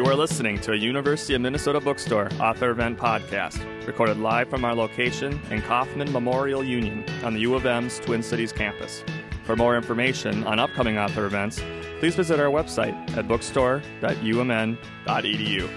are listening to a University of Minnesota Bookstore author event podcast, recorded live from our location in Kauffman Memorial Union on the U of M's Twin Cities campus. For more information on upcoming author events, please visit our website at bookstore.umn.edu.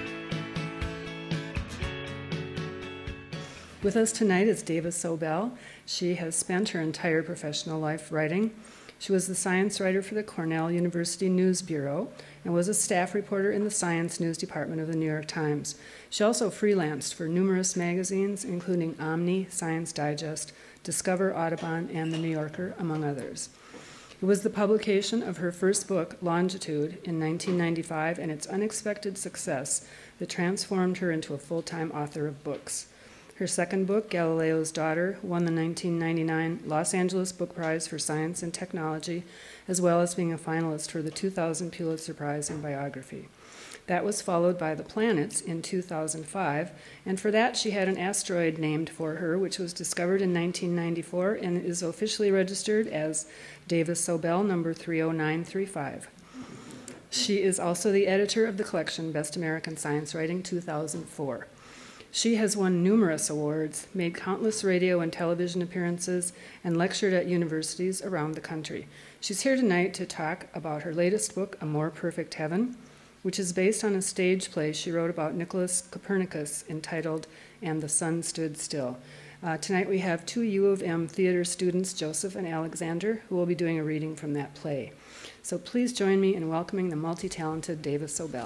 With us tonight is Davis Sobel. She has spent her entire professional life writing. She was the science writer for the Cornell University News Bureau and was a staff reporter in the Science News Department of the New York Times. She also freelanced for numerous magazines, including Omni, Science Digest, Discover, Audubon, and The New Yorker, among others. It was the publication of her first book, Longitude, in 1995, and its unexpected success that transformed her into a full-time author of books. Her second book, Galileo's Daughter, won the 1999 Los Angeles Book Prize for Science and Technology, as well as being a finalist for the 2000 Pulitzer Prize in Biography. That was followed by The Planets in 2005, and for that she had an asteroid named for her, which was discovered in 1994 and is officially registered as Davis Sobel number 30935. She is also the editor of the collection Best American Science Writing 2004. She has won numerous awards, made countless radio and television appearances, and lectured at universities around the country. She's here tonight to talk about her latest book, A More Perfect Heaven, which is based on a stage play she wrote about Nicholas Copernicus entitled And the Sun Stood Still. Tonight we have two U of M theater students, Joseph and Alexander, who will be doing a reading from that play. So please join me in welcoming the multi-talented Davis Sobel.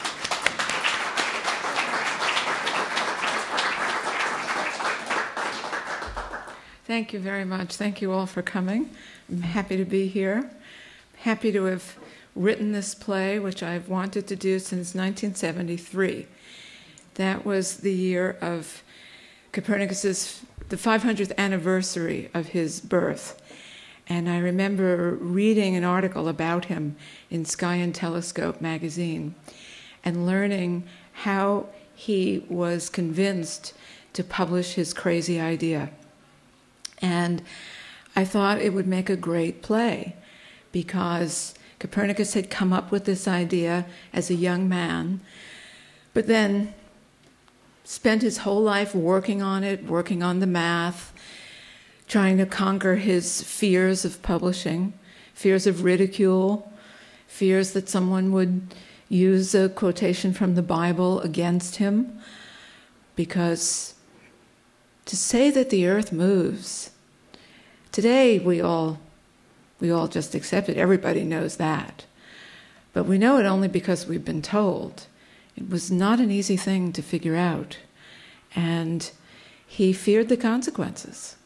Thank you very much. Thank you all for coming. I'm happy to be here. Happy to have written this play, which I've wanted to do since 1973. That was the year of Copernicus's, the 500th anniversary of his birth. And I remember reading an article about him in Sky and Telescope magazine and learning how he was convinced to publish his crazy idea. And I thought it would make a great play because Copernicus had come up with this idea as a young man, but then spent his whole life working on it, working on the math, trying to conquer his fears of publishing, fears of ridicule, fears that someone would use a quotation from the Bible against him, because to say that the earth moves, today we all just accept it. Everybody knows that. But we know it only because we've been told. It was not an easy thing to figure out. And he feared the consequences.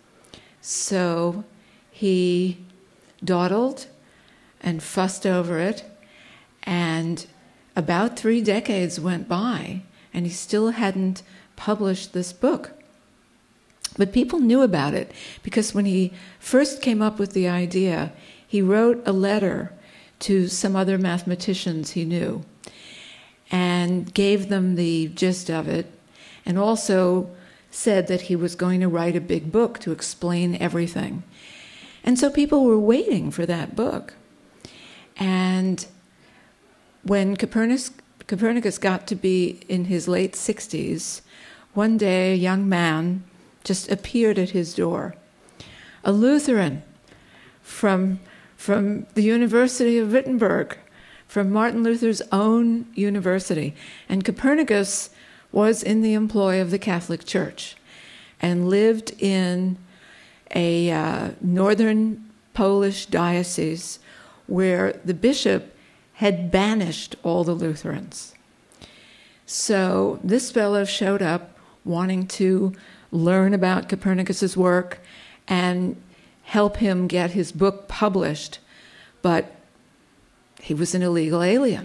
So he dawdled and fussed over it, and about 3 decades went by, and he still hadn't published this book. But people knew about it because when he first came up with the idea, he wrote a letter to some other mathematicians he knew and gave them the gist of it, and also said that he was going to write a big book to explain everything. And so people were waiting for that book. And when Copernicus got to be in his late 60s, one day a young man just appeared at his door. A Lutheran from the University of Wittenberg, from Martin Luther's own university. And Copernicus was in the employ of the Catholic Church and lived in a northern Polish diocese where the bishop had banished all the Lutherans. So this fellow showed up wanting to learn about Copernicus's work and help him get his book published, but he was an illegal alien.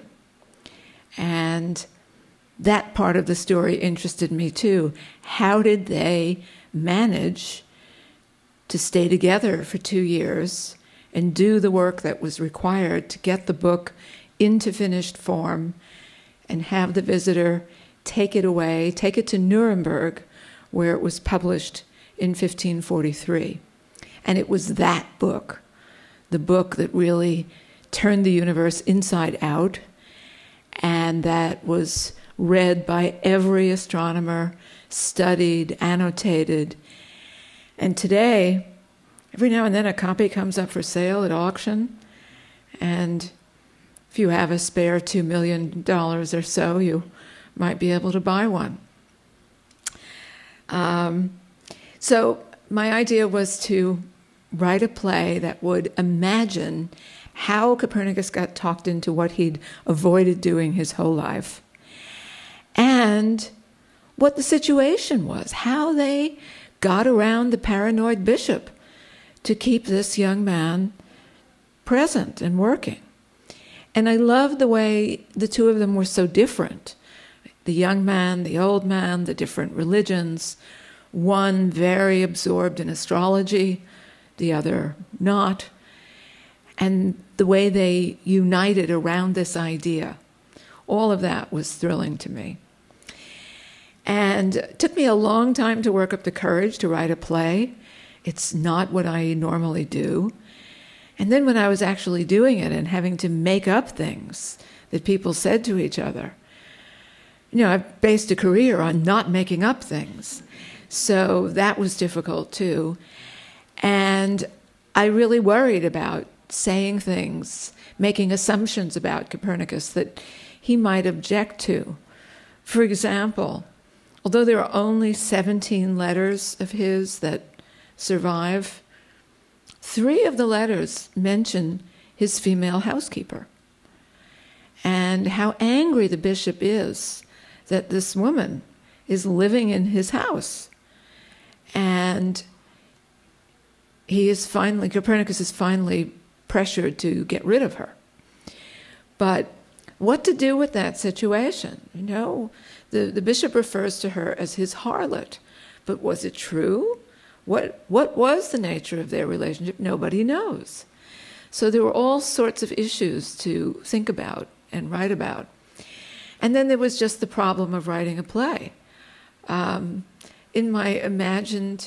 And that part of the story interested me too. How did they manage to stay together for 2 years and do the work that was required to get the book into finished form and have the visitor take it away, take it to Nuremberg, where it was published in 1543. And it was that book, the book that really turned the universe inside out and that was read by every astronomer, studied, annotated. And today, every now and then a copy comes up for sale at auction, and if you have a spare $2 million or so, you might be able to buy one. So my idea was to write a play that would imagine how Copernicus got talked into what he'd avoided doing his whole life, and what the situation was, how they got around the paranoid bishop to keep this young man present and working. And I loved the way the two of them were so different. The young man, the old man, the different religions, one very absorbed in astrology, the other not. And the way they united around this idea. All of that was thrilling to me. And it took me a long time to work up the courage to write a play. It's not what I normally do. And then when I was actually doing it and having to make up things that people said to each other, I've based a career on not making up things. So that was difficult too. And I really worried about saying things, making assumptions about Copernicus that he might object to. For example, although there are only 17 letters of his that survive, 3 of the letters mention his female housekeeper and how angry the bishop is that this woman is living in his house. And Copernicus is finally pressured to get rid of her. But what to do with that situation? The bishop refers to her as his harlot. But was it true? What was the nature of their relationship? Nobody knows. So there were all sorts of issues to think about and write about. And then there was just the problem of writing a play. In my imagined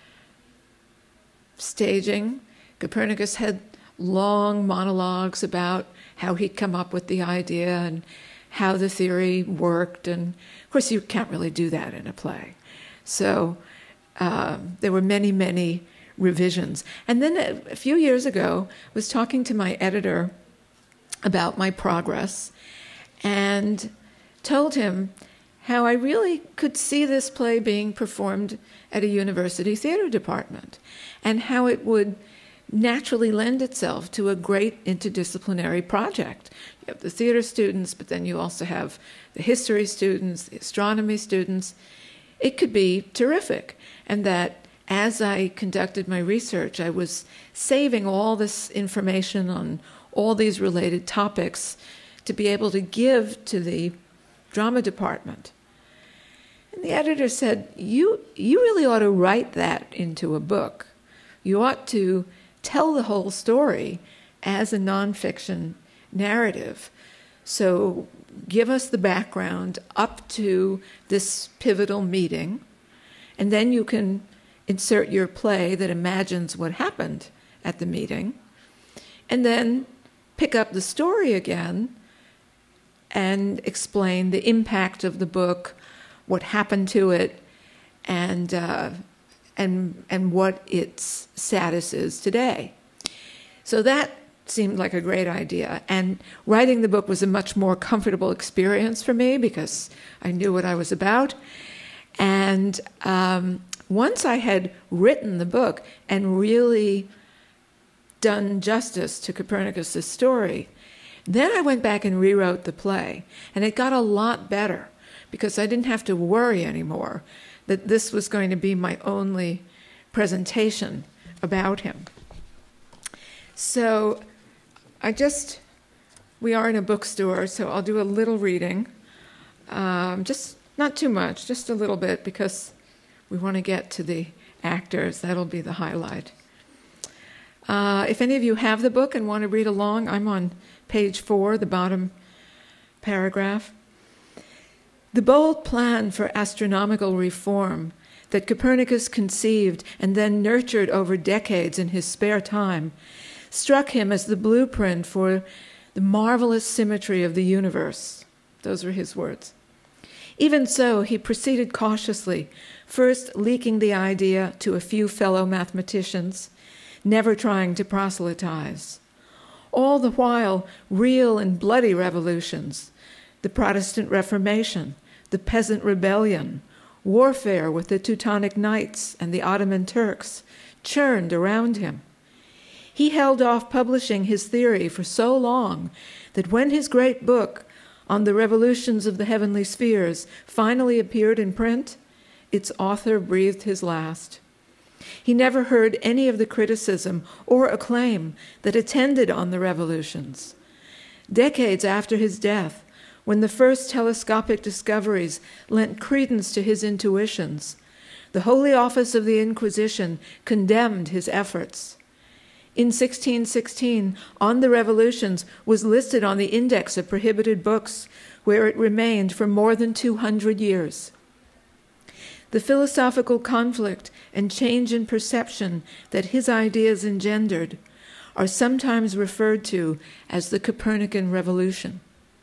staging, Copernicus had long monologues about how he'd come up with the idea and how the theory worked. And of course, you can't really do that in a play. So there were many, many revisions. And then a few years ago, I was talking to my editor about my progress and told him how I really could see this play being performed at a university theater department and how it would naturally lend itself to a great interdisciplinary project. You have the theater students, but then you also have the history students, the astronomy students. It could be terrific. And that as I conducted my research, I was saving all this information on all these related topics to be able to give to the drama department. And the editor said, you really ought to write that into a book. You ought to tell the whole story as a nonfiction narrative. So give us the background up to this pivotal meeting, and then you can insert your play that imagines what happened at the meeting, and then pick up the story again and explain the impact of the book, what happened to it, and what its status is today. So that seemed like a great idea. And writing the book was a much more comfortable experience for me because I knew what I was about. And once I had written the book and really done justice to Copernicus' story, then I went back and rewrote the play. And it got a lot better because I didn't have to worry anymore that this was going to be my only presentation about him. So we are in a bookstore, so I'll do a little reading. Just not too much, just a little bit, because we want to get to the actors. That'll be the highlight. If any of you have the book and want to read along, I'm on page 4, the bottom paragraph. The bold plan for astronomical reform that Copernicus conceived and then nurtured over decades in his spare time struck him as the blueprint for the marvelous symmetry of the universe. Those were his words. Even so, he proceeded cautiously, first leaking the idea to a few fellow mathematicians, never trying to proselytize. All the while, real and bloody revolutions, the Protestant Reformation, the Peasant Rebellion, warfare with the Teutonic Knights and the Ottoman Turks, churned around him. He held off publishing his theory for so long that when his great book on the revolutions of the heavenly spheres finally appeared in print, its author breathed his last. He never heard any of the criticism or acclaim that attended on the revolutions. Decades after his death, when the first telescopic discoveries lent credence to his intuitions, the Holy Office of the Inquisition condemned his efforts. In 1616, On the Revolutions was listed on the Index of Prohibited Books, where it remained for more than 200 years. The philosophical conflict and change in perception that his ideas engendered are sometimes referred to as the Copernican Revolution.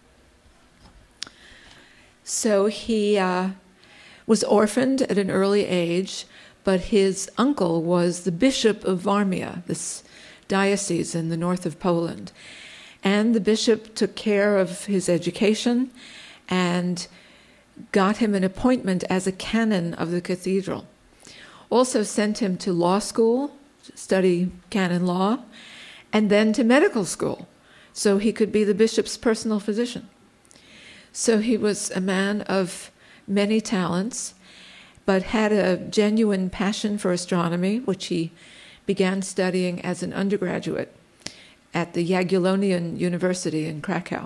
So he was orphaned at an early age, but his uncle was the Bishop of Warmia, this diocese in the north of Poland. And the bishop took care of his education and got him an appointment as a canon of the cathedral. Also sent him to law school to study canon law, and then to medical school, so he could be the bishop's personal physician. So he was a man of many talents, but had a genuine passion for astronomy, which he began studying as an undergraduate at the Jagiellonian University in Krakow.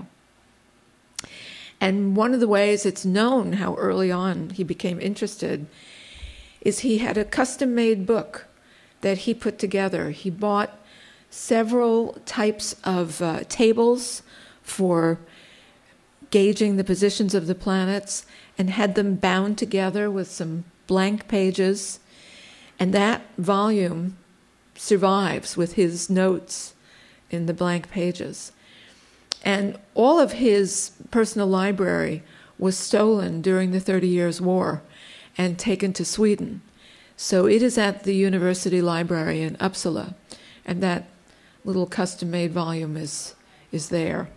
And one of the ways it's known how early on he became interested is he had a custom-made book that he put together. He bought several types of tables for gauging the positions of the planets and had them bound together with some blank pages. And that volume survives with his notes in the blank pages. And all of his personal library was stolen during the 30 Years' War and taken to Sweden. So it is at the University Library in Uppsala, and that little custom-made volume is there.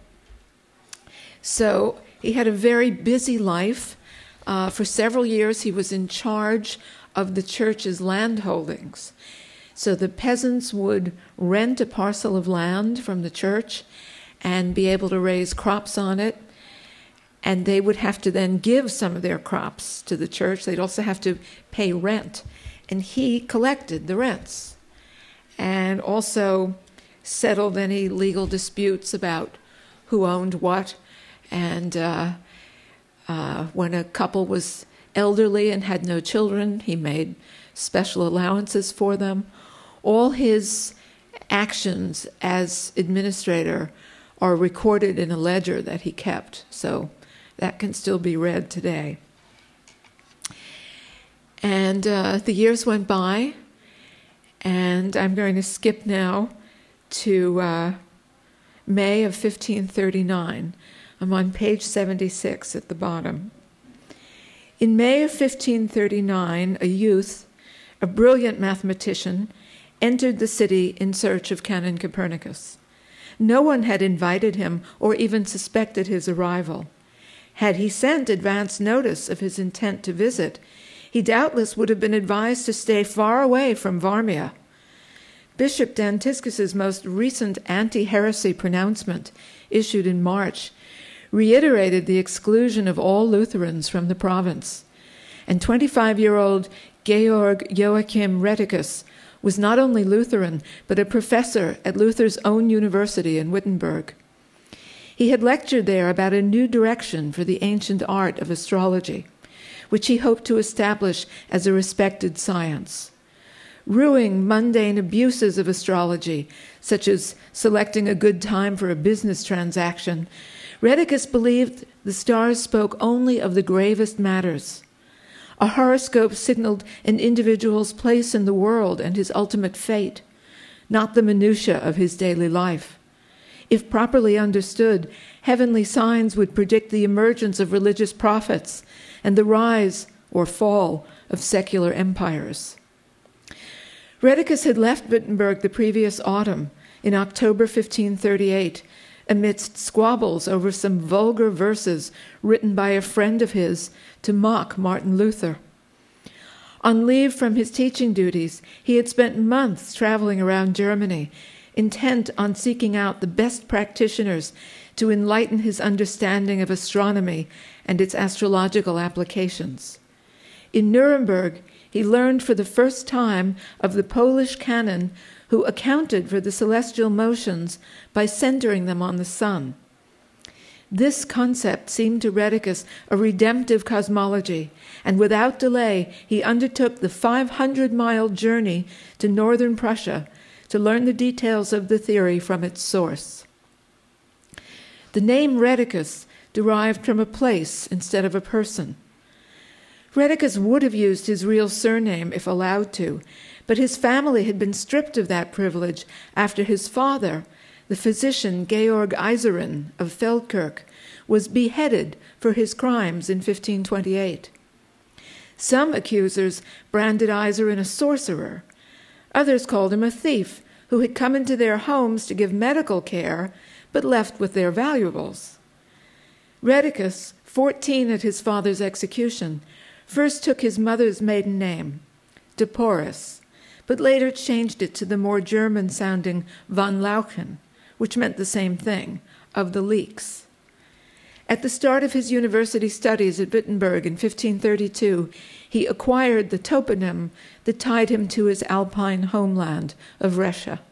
So he had a very busy life. For several years he was in charge of the church's land holdings. So the peasants would rent a parcel of land from the church and be able to raise crops on it, and they would have to then give some of their crops to the church. They'd also have to pay rent, and he collected the rents and also settled any legal disputes about who owned what. And when a couple was elderly and had no children, he made special allowances for them. All his actions as administrator are recorded in a ledger that he kept, so that can still be read today. And the years went by, and I'm going to skip now to May of 1539. I'm on page 76 at the bottom. In May of 1539, a youth, a brilliant mathematician, entered the city in search of Canon Copernicus. No one had invited him or even suspected his arrival. Had he sent advance notice of his intent to visit, he doubtless would have been advised to stay far away from Warmia. Bishop Dantiscus's most recent anti-heresy pronouncement, issued in March, reiterated the exclusion of all Lutherans from the province. And 25-year-old Georg Joachim Rheticus was not only Lutheran, but a professor at Luther's own university in Wittenberg. He had lectured there about a new direction for the ancient art of astrology, which he hoped to establish as a respected science. Ruining mundane abuses of astrology, such as selecting a good time for a business transaction, Rheticus believed the stars spoke only of the gravest matters. A horoscope signaled an individual's place in the world and his ultimate fate, not the minutiae of his daily life. If properly understood, heavenly signs would predict the emergence of religious prophets and the rise or fall of secular empires. Rheticus had left Wittenberg the previous autumn, in October 1538, amidst squabbles over some vulgar verses written by a friend of his to mock Martin Luther. On leave from his teaching duties, he had spent months traveling around Germany, intent on seeking out the best practitioners to enlighten his understanding of astronomy and its astrological applications. In Nuremberg, he learned for the first time of the Polish canon who accounted for the celestial motions by centering them on the sun. This concept seemed to Rheticus a redemptive cosmology, and without delay he undertook the 500-mile journey to northern Prussia to learn the details of the theory from its source. The name Rheticus derived from a place instead of a person. Rheticus would have used his real surname if allowed to, but his family had been stripped of that privilege after his father, the physician Georg Eiserin of Feldkirch, was beheaded for his crimes in 1528. Some accusers branded Eiserin a sorcerer. Others called him a thief who had come into their homes to give medical care but left with their valuables. Rheticus, 14 at his father's execution, first took his mother's maiden name, de Porus, but later changed it to the more German-sounding von Lauchen, which meant the same thing, of the leeks. At the start of his university studies at Wittenberg in 1532, he acquired the toponym that tied him to his alpine homeland of Rescha.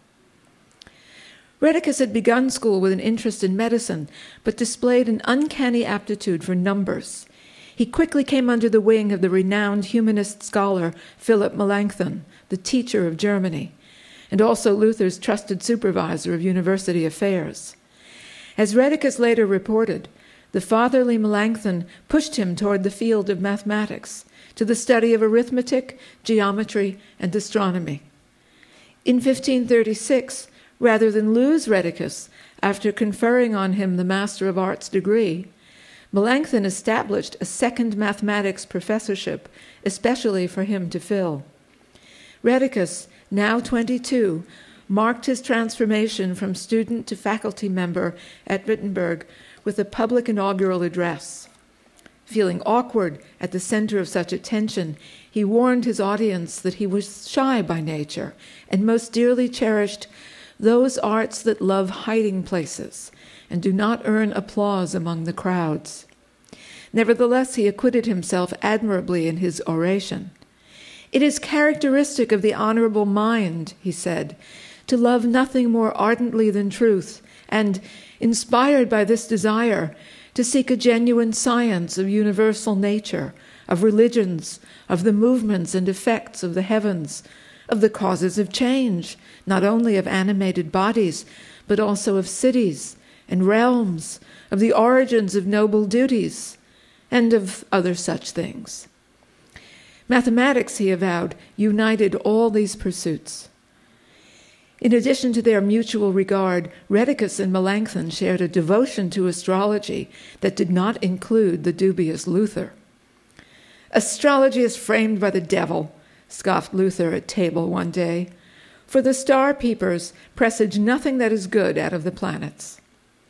Rheticus had begun school with an interest in medicine, but displayed an uncanny aptitude for numbers. He quickly came under the wing of the renowned humanist scholar Philip Melanchthon, the teacher of Germany, and also Luther's trusted supervisor of university affairs. As Rheticus later reported, the fatherly Melanchthon pushed him toward the field of mathematics, to the study of arithmetic, geometry, and astronomy. In 1536, rather than lose Rheticus after conferring on him the Master of Arts degree, Melanchthon established a second mathematics professorship, especially for him to fill. Rheticus, now 22, marked his transformation from student to faculty member at Wittenberg with a public inaugural address. Feeling awkward at the center of such attention, he warned his audience that he was shy by nature and most dearly cherished those arts that love hiding places and do not earn applause among the crowds. Nevertheless, he acquitted himself admirably in his oration. "It is characteristic of the honorable mind," he said, "to love nothing more ardently than truth, and, inspired by this desire, to seek a genuine science of universal nature, of religions, of the movements and effects of the heavens, of the causes of change, not only of animated bodies, but also of cities and realms, of the origins of noble duties, and of other such things." Mathematics, he avowed, united all these pursuits. In addition to their mutual regard, Rheticus and Melanchthon shared a devotion to astrology that did not include the dubious Luther. "Astrology is framed by the devil," scoffed Luther at table one day, "for the star-peepers presage nothing that is good out of the planets."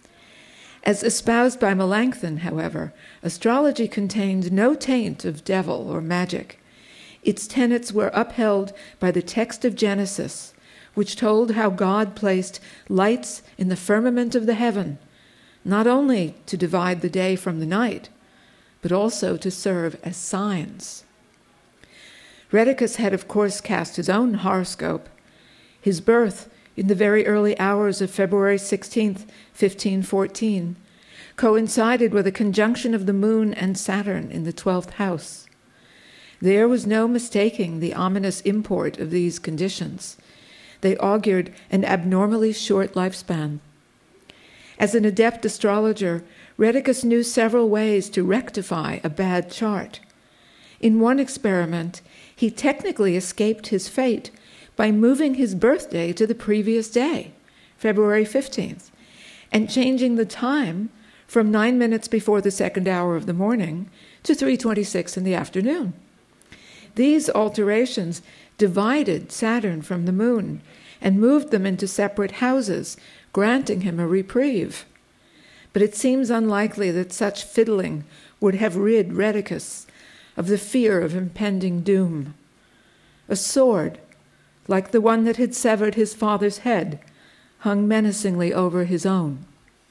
As espoused by Melanchthon, however, astrology contained no taint of devil or magic. Its tenets were upheld by the text of Genesis, which told how God placed lights in the firmament of the heaven, not only to divide the day from the night, but also to serve as signs. Rheticus had, of course, cast his own horoscope. His birth, in the very early hours of February 16th, 1514, coincided with a conjunction of the moon and Saturn in the 12th house. There was no mistaking the ominous import of these conditions. They augured an abnormally short lifespan. As an adept astrologer, Rheticus knew several ways to rectify a bad chart. In one experiment, he technically escaped his fate by moving his birthday to the previous day, February 15th, and changing the time from 9 minutes before the second hour of the morning to 3:26 in the afternoon. These alterations divided Saturn from the moon and moved them into separate houses, granting him a reprieve. But it seems unlikely that such fiddling would have rid Rheticus of the fear of impending doom. A sword, like the one that had severed his father's head, hung menacingly over his own.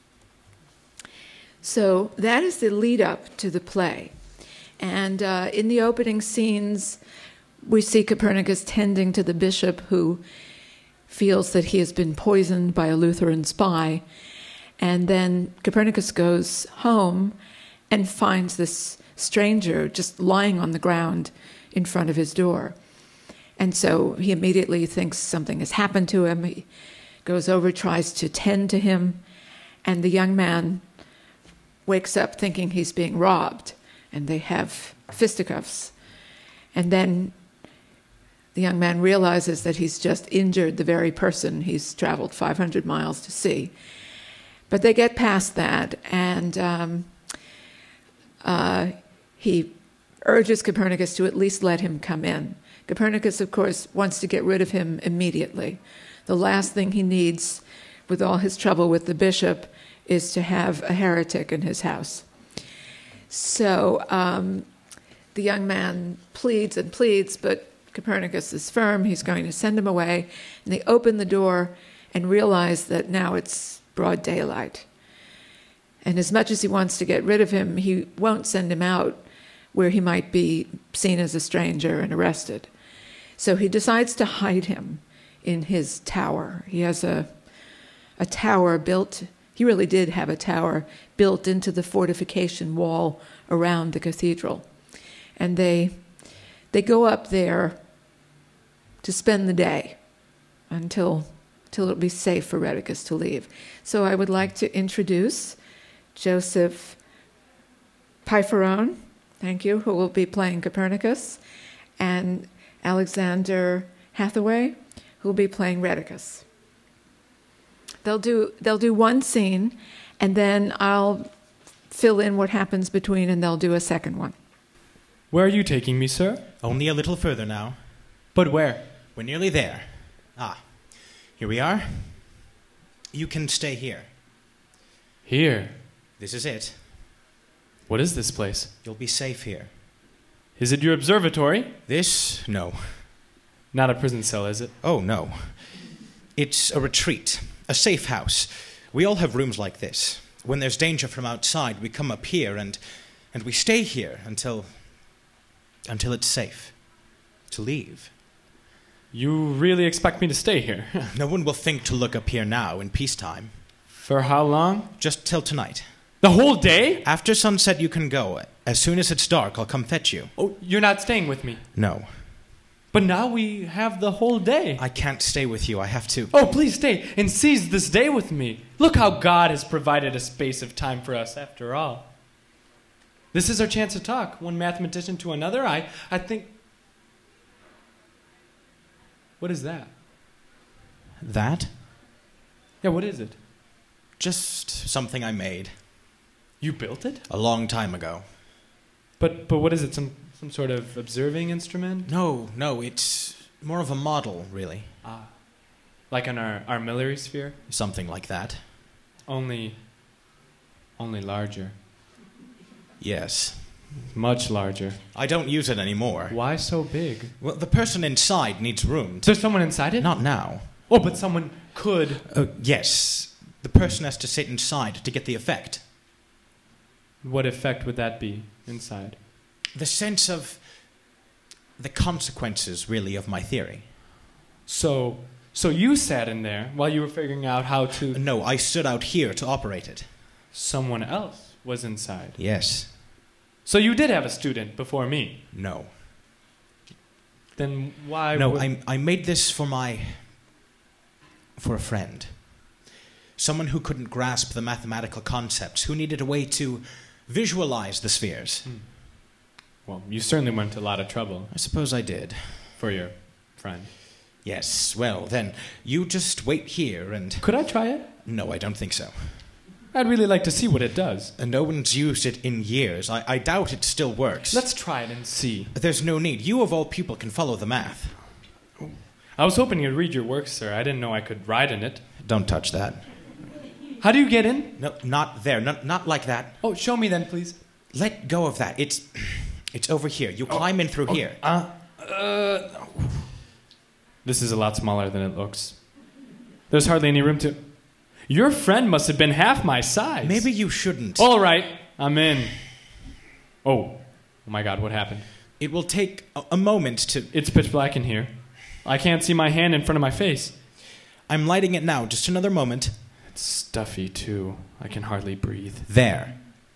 So that is the lead-up to the play. And in the opening scenes, we see Copernicus tending to the bishop who feels that he has been poisoned by a Lutheran spy. And then Copernicus goes home and finds this stranger just lying on the ground in front of his door. And so he immediately thinks something has happened to him. He goes over, tries to tend to him, and the young man wakes up thinking he's being robbed, and they have fisticuffs. And then the young man realizes that he's just injured the very person he's traveled 500 miles to see. But they get past that, and he urges Copernicus to at least let him come in. Copernicus, of course, wants to get rid of him immediately. The last thing he needs, with all his trouble with the bishop, is to have a heretic in his house. So the young man pleads and pleads, but Copernicus is firm. He's going to send him away. And they open the door and realize that now it's broad daylight. And as much as he wants to get rid of him, he won't send him out where he might be seen as a stranger and arrested. So he decides to hide him in his tower. He has a tower built. He really did have a tower built into the fortification wall around the cathedral. And they go up there to spend the day until it'll be safe for Rheticus to leave. So I would like to introduce Joseph Pifferone, thank you, who will be playing Copernicus, and Alexander Hathaway, who will be playing Rheticus. They'll do one scene, and then I'll fill in what happens between, and they'll do a second one. Where are you taking me, sir? Only a little further now. But where? We're nearly there. Here we are. You can stay here. Here? This is it. What is this place? You'll be safe here. Is it your observatory? This? No. Not a prison cell, is it? Oh, no. It's a retreat, a safe house. We all have rooms like this. When there's danger from outside, we come up here and we stay here until it's safe to leave. You really expect me to stay here? No one will think to look up here now in peacetime. For how long? Just till tonight. The whole day? After sunset, you can go. As soon as it's dark, I'll come fetch you. Oh, you're not staying with me? No. But now we have the whole day. I can't stay with you. I have to. Oh, please stay and seize this day with me. Look how God has provided a space of time for us after all. This is our chance to talk, one mathematician to another. I think... What is that? That? Yeah, what is it? Just something I made. You built it? A long time ago. But what is it, some sort of observing instrument? No, it's more of a model, really. Like on our Miller sphere? Something like that. Only larger. Yes. Much larger. I don't use it anymore. Why so big? Well, the person inside needs room. There's someone inside it? Not now. Oh, but someone could. Yes. The person has to sit inside to get the effect. What effect would that be inside? The sense of the consequences, really, of my theory. So you sat in there while you were figuring out how to... No, I stood out here to operate it. Someone else was inside? Yes. So you did have a student before me? No. Then why... No, I made this for a friend. Someone who couldn't grasp the mathematical concepts, who needed a way to visualize the spheres. Well, you certainly went to a lot of trouble. I suppose I did. For your friend. Yes, well, then, you just wait here and... Could I try it? No, I don't think so. I'd really like to see what it does. And no one's used it in years. I doubt it still works. Let's try it and see. There's no need. You, of all people, can follow the math. I was hoping you'd read your work, sir. I didn't know I could ride in it. Don't touch that. How do you get in? No, not there. Not like that. Oh, show me then, please. Let go of that. It's over here. You climb in through here. This is a lot smaller than it looks. There's hardly any room to... Your friend must have been half my size. Maybe you shouldn't. All right, I'm in. Oh my God, what happened? It will take a moment to... It's pitch black in here. I can't see my hand in front of my face. I'm lighting it now. Just another moment. It's stuffy, too. I can hardly breathe. There.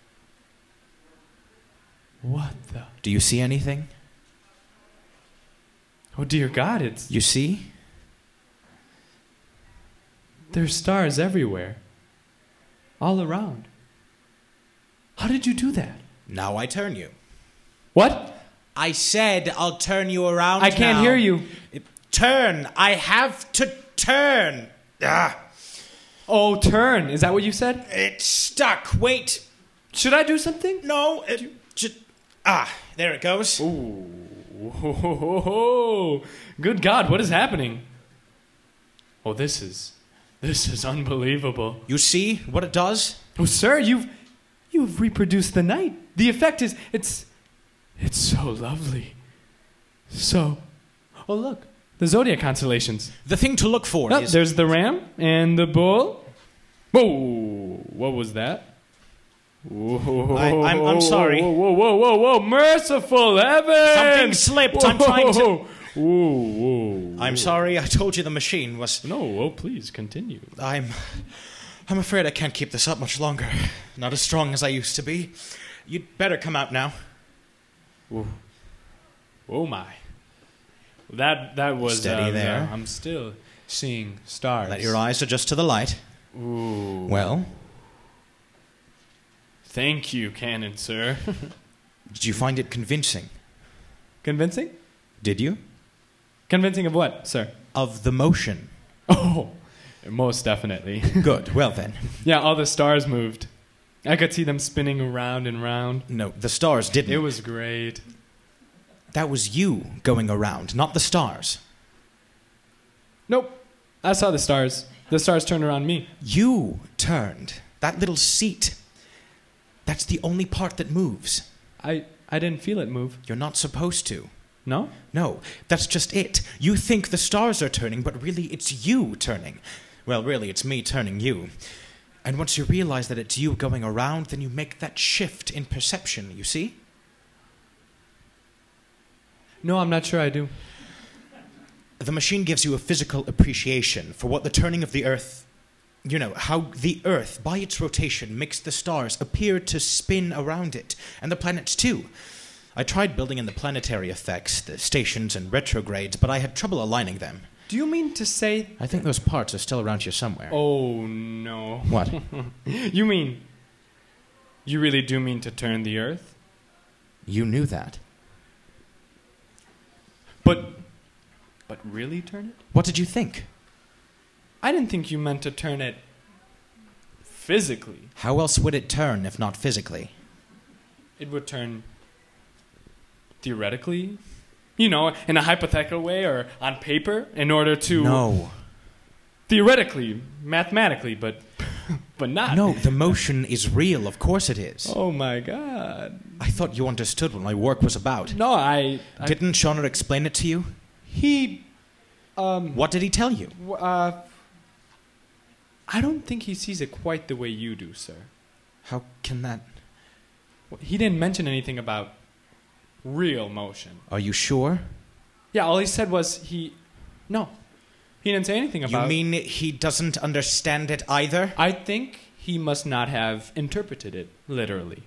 What the... Do you see anything? Oh, dear God, it's... You see? There's stars everywhere. All around. How did you do that? Now I turn you. What? I said I'll turn you around I can't now. hear you. Turn. I have to turn. Ah, Oh, turn. Is that what you said? it's stuck. Wait. Should I do something? No. There it goes. Ooh. Good God, what is happening? Oh, this is unbelievable. You see what it does? Oh, sir, you've reproduced the night. The effect is, it's so lovely. So, oh look, the zodiac constellations. The thing to look for Oh, is... there's the ram and the bull. Whoa, what was that? Whoa, I'm sorry. Whoa, merciful heaven! Something slipped. I'm trying to... Whoa. I'm sorry. I told you the machine was... No, please continue. I'm afraid I can't keep this up much longer. Not as strong as I used to be. You'd better come out now. Oh my. That was... Steady there. I'm still seeing stars. Let your eyes adjust to the light. Ooh. Well, Thank you, Canon, sir. did you find it convincing? Convincing? Did you? Convincing of what, sir? Of the motion. Oh, most definitely. Good. Well then. Yeah, all the stars moved. I could see them spinning around and round. No, the stars didn't. It was great. That was you going around, not the stars. Nope. I saw the stars. The stars turned around me. You turned. That little seat. That's the only part that moves. I didn't feel it move. You're not supposed to. No? No, that's just it. You think the stars are turning, but really it's you turning. Well, really, it's me turning you. And once you realize that it's you going around, then you make that shift in perception, you see? No, I'm not sure I do. The machine gives you a physical appreciation for what the turning of the Earth... You know, how the Earth, by its rotation, makes the stars appear to spin around it, and the planets too. I tried building in the planetary effects, the stations and retrogrades, but I had trouble aligning them. Do you mean to say... I think those parts are still around here somewhere. Oh, no. What? You mean... You really do mean to turn the Earth? You knew that. But really turn it? What did you think? I didn't think you meant to turn it physically. How else would it turn if not physically? It would turn theoretically, you know, in a hypothetical way or on paper in order to... No. Theoretically, mathematically, but not. No, the motion is real. Of course it is. Oh, my God. I thought you understood what my work was about. No, I Didn't Shauner explain it to you? He... What did he tell you? I don't think he sees it quite the way you do, sir. How can that... He didn't mention anything about real motion. Are you sure? Yeah, all he said was No. He didn't say anything about... You mean he doesn't understand it either? I think he must not have interpreted it literally.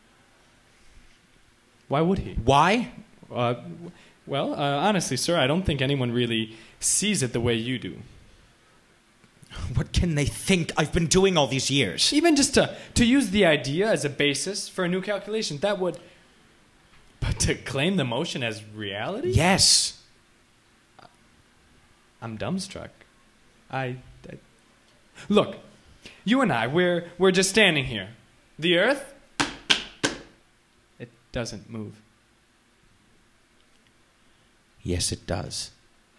Why would he? Why? Well, honestly, sir, I don't think anyone really sees it the way you do. What can they think I've been doing all these years? Even just to use the idea as a basis for a new calculation, that would... But to claim the motion as reality? Yes. I'm dumbstruck. Look, You and I, we're just standing here. The Earth, it doesn't move. Yes, it does.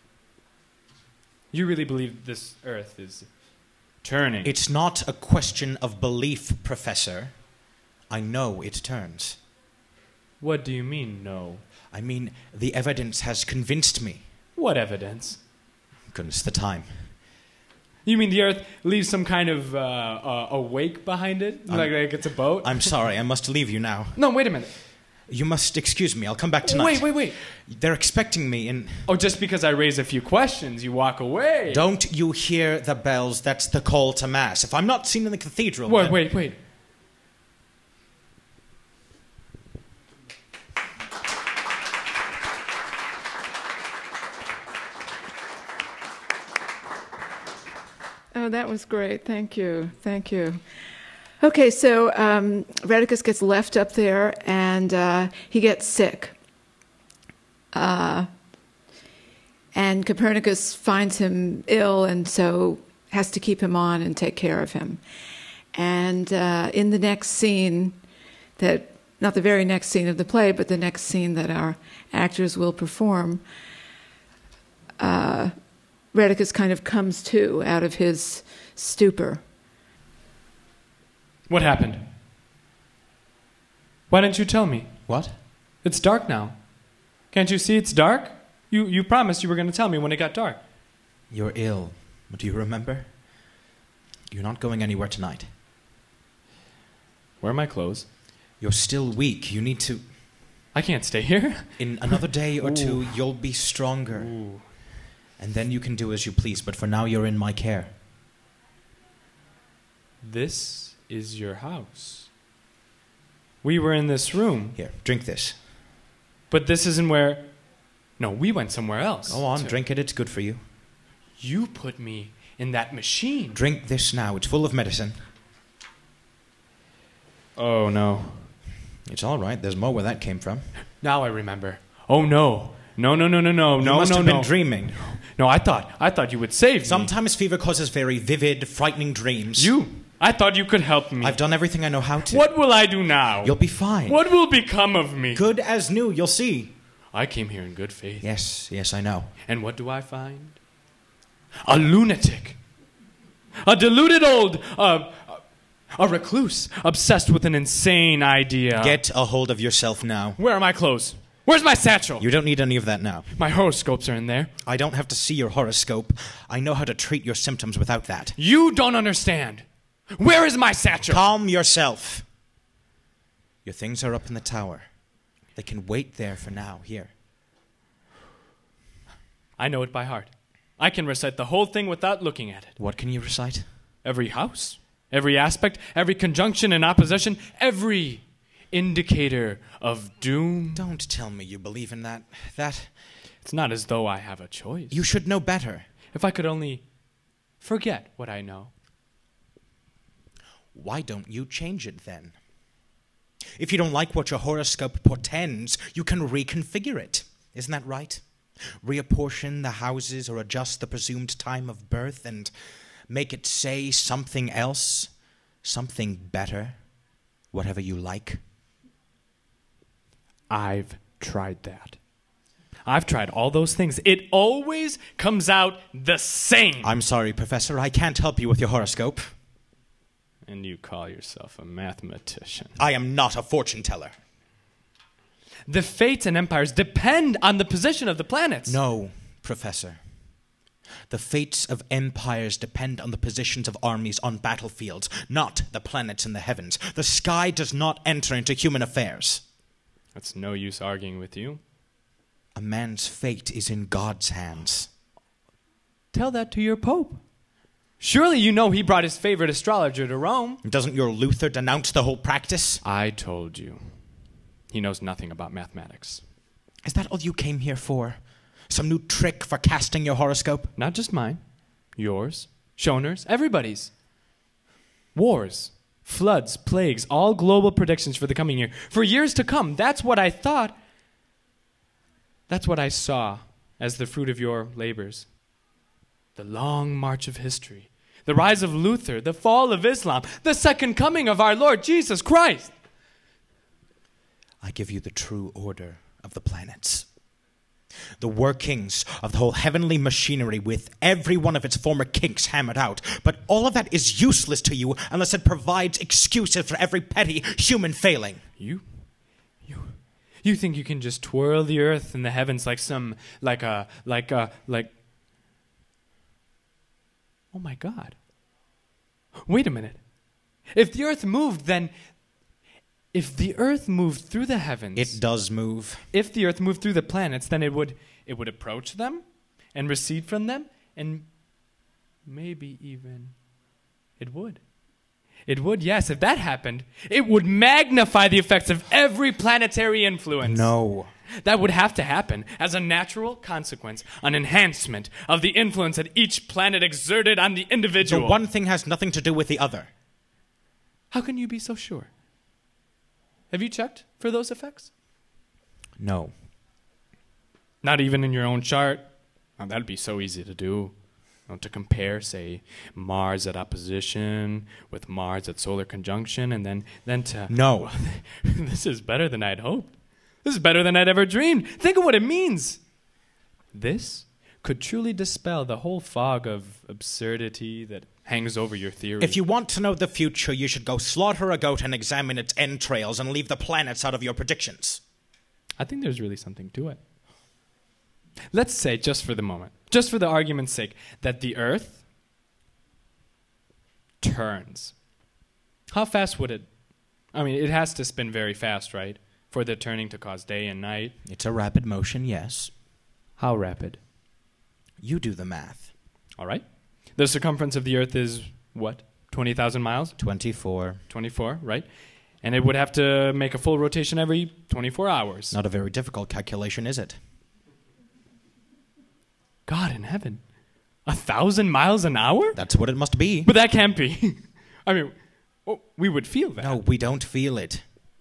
You really believe this Earth is turning? It's not a question of belief, Professor. I know it turns. What do you mean, no? I mean, the evidence has convinced me. What evidence? Goodness, the time. You mean the Earth leaves some kind of a wake behind it? Like it's a boat? I'm sorry, I must leave you now. No, wait a minute. You must excuse me, I'll come back tonight. Wait. They're expecting me in... Oh, just because I raise a few questions, you walk away. Don't you hear the bells? That's the call to Mass. If I'm not seen in the cathedral... Wait. Oh, that was great. Thank you. Okay, so Rheticus gets left up there, and he gets sick. And Copernicus finds him ill, and so has to keep him on and take care of him. And in the next scene, not the very next scene of the play, but the next scene that our actors will perform, Rheticus kind of comes to out of his stupor. What happened? Why didn't you tell me? What? It's dark now. Can't you see it's dark? You promised you were going to tell me when it got dark. You're ill. Do you remember? You're not going anywhere tonight. Where are my clothes? You're still weak. You need to... I can't stay here. In another day or two, you'll be stronger. Ooh. And then you can do as you please, but for now you're in my care. This is your house. We were in this room. Here, drink this. But this isn't where... No, we went somewhere else. Go on, drink it. It's good for you. You put me in that machine. Drink this now. It's full of medicine. Oh, no. It's all right. There's more where that came from. Now I remember. Oh, no. No. You must have been dreaming. No, I thought you would save me. Sometimes fever causes very vivid, frightening dreams. I thought you could help me. I've done everything I know how to. What will I do now? You'll be fine. What will become of me? Good as new, you'll see. I came here in good faith. Yes, I know. And what do I find? A lunatic. A deluded old... a recluse, obsessed with an insane idea. Get a hold of yourself now. Where are my clothes? Where's my satchel? You don't need any of that now. My horoscopes are in there. I don't have to see your horoscope. I know how to treat your symptoms without that. You don't understand. Where is my satchel? Calm yourself. Your things are up in the tower. They can wait there for now. Here. I know it by heart. I can recite the whole thing without looking at it. What can you recite? Every house, every aspect, every conjunction and opposition, every indicator of doom. Don't tell me you believe in that. It's not as though I have a choice. You should know better. If I could only forget what I know. Why don't you change it then? If you don't like what your horoscope portends, you can reconfigure it. Isn't that right? Reapportion the houses or adjust the presumed time of birth and make it say something else, something better, whatever you like. I've tried that. I've tried all those things. It always comes out the same. I'm sorry, Professor. I can't help you with your horoscope. And you call yourself a mathematician. I am not a fortune teller. The fates and empires depend on the position of the planets. No, Professor. The fates of empires depend on the positions of armies on battlefields, not the planets in the heavens. The sky does not enter into human affairs. It's no use arguing with you. A man's fate is in God's hands. Tell that to your Pope. Surely you know he brought his favorite astrologer to Rome. Doesn't your Luther denounce the whole practice? I told you. He knows nothing about mathematics. Is that all you came here for? Some new trick for casting your horoscope? Not just mine. Yours. Schoner's. Everybody's. Wars. Floods. Plagues. All global predictions for the coming year. For years to come. That's what I thought. That's what I saw as the fruit of your labors. The long march of history. the rise of Luther, the fall of Islam, the second coming of our Lord Jesus Christ. I give you the true order of the planets. The workings of the whole heavenly machinery with every one of its former kinks hammered out. But all of that is useless to you unless it provides excuses for every petty human failing. You think you can just twirl the earth and the heavens like oh my God. Wait a minute. If the earth moved through the heavens. It does move. If the earth moved through the planets, then it would approach them and recede from them, and maybe even it would. It would, yes. If that happened, it would magnify the effects of every planetary influence. No. That would have to happen as a natural consequence, an enhancement of the influence that each planet exerted on the individual. The one thing has nothing to do with the other. How can you be so sure? Have you checked for those effects? No. Not even in your own chart? Oh, that'd be so easy to do. To compare, say, Mars at opposition with Mars at solar conjunction, and then to... No. This is better than I'd hoped. This is better than I'd ever dreamed. Think of what it means. This could truly dispel the whole fog of absurdity that hangs over your theory. If you want to know the future, you should go slaughter a goat and examine its entrails and leave the planets out of your predictions. I think there's really something to it. Let's say, just for the moment, just for the argument's sake, that the Earth turns. How fast would it? I mean, it has to spin very fast, right? For the turning to cause day and night. It's a rapid motion, yes. How rapid? You do the math. All right. The circumference of the Earth is, what, 20,000 miles? 24. 24, right? And it would have to make a full rotation every 24 hours. Not a very difficult calculation, is it? God in heaven. 1,000 miles an hour? That's what it must be. But that can't be. I mean, we would feel that. No, we don't feel it.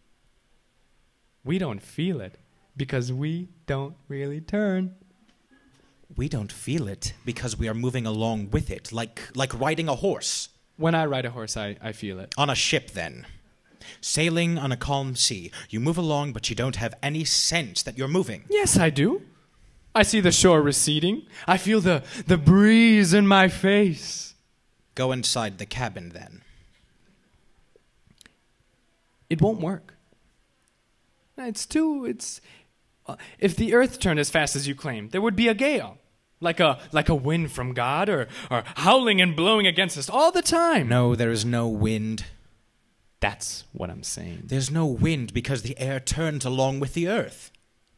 We don't feel it because we don't really turn. We don't feel it because we are moving along with it, like riding a horse. When I ride a horse, I feel it. On a ship, then. Sailing on a calm sea. You move along, but you don't have any sense that you're moving. Yes, I do. I see the shore receding. I feel the breeze in my face. Go inside the cabin, then. It won't work. If the earth turned as fast as you claim, there would be a gale. Like a wind from God or howling and blowing against us all the time. No, there is no wind. That's what I'm saying. There's no wind because the air turns along with the earth.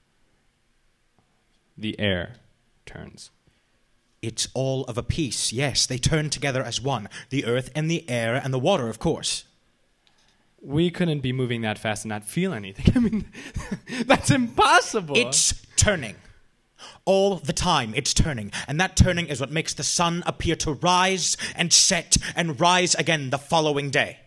The air turns. It's all of a piece, yes. They turn together as one. The earth and the air and the water, of course. We couldn't be moving that fast and not feel anything. I mean, that's impossible. It's turning. All the time, it's turning. And that turning is what makes the sun appear to rise and set and rise again the following day.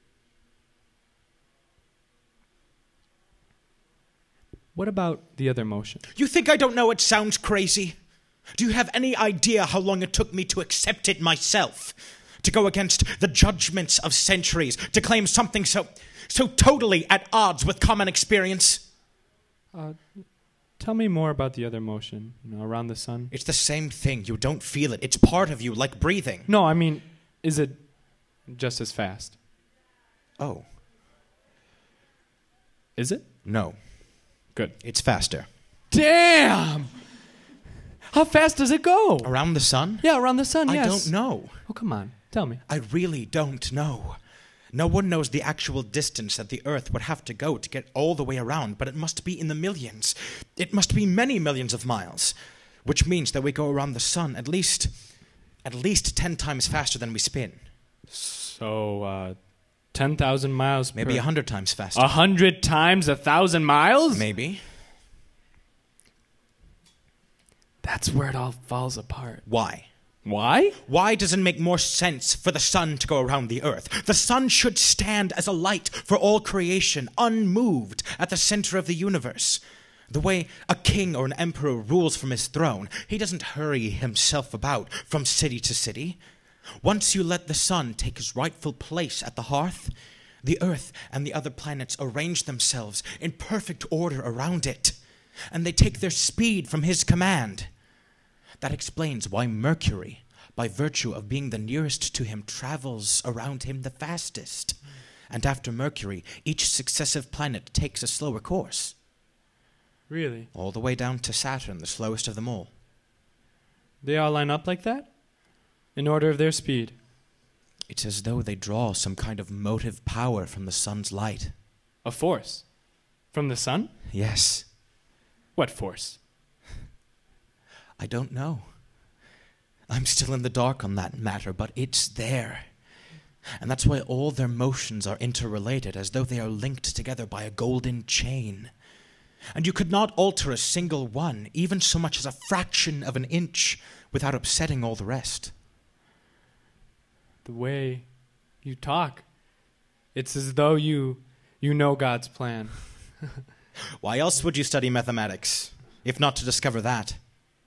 What about the other motion? You think I don't know it sounds crazy? Do you have any idea how long it took me to accept it myself? To go against the judgments of centuries, to claim something so totally at odds with common experience? Tell me more about the other motion, around the sun. It's the same thing. You don't feel it. It's part of you, like breathing. No, I mean, is it just as fast? Oh. Is it? No. Good. It's faster. Damn! How fast does it go? Around the sun? Yeah, around the sun, yes. I don't know. Oh, come on. Tell me. I really don't know. No one knows the actual distance that the Earth would have to go to get all the way around, but it must be in the millions. It must be many millions of miles, which means that we go around the sun at least 10 times faster than we spin. So, 10,000 miles Maybe 100 times faster. 100 times 1,000 miles? Maybe. That's where it all falls apart. Why? Why? Why does it make more sense for the sun to go around the earth? The sun should stand as a light for all creation, unmoved at the center of the universe. The way a king or an emperor rules from his throne, he doesn't hurry himself about from city to city. Once you let the sun take his rightful place at the hearth, the Earth and the other planets arrange themselves in perfect order around it, and they take their speed from his command. That explains why Mercury, by virtue of being the nearest to him, travels around him the fastest. And after Mercury, each successive planet takes a slower course. Really? All the way down to Saturn, the slowest of them all. They all line up like that? In order of their speed? It's as though they draw some kind of motive power from the sun's light. A force? From the sun? Yes. What force? I don't know. I'm still in the dark on that matter, but it's there. And that's why all their motions are interrelated, as though they are linked together by a golden chain. And you could not alter a single one, even so much as a fraction of an inch, without upsetting all the rest. The way you talk, it's as though you know God's plan. Why else would you study mathematics, if not to discover that?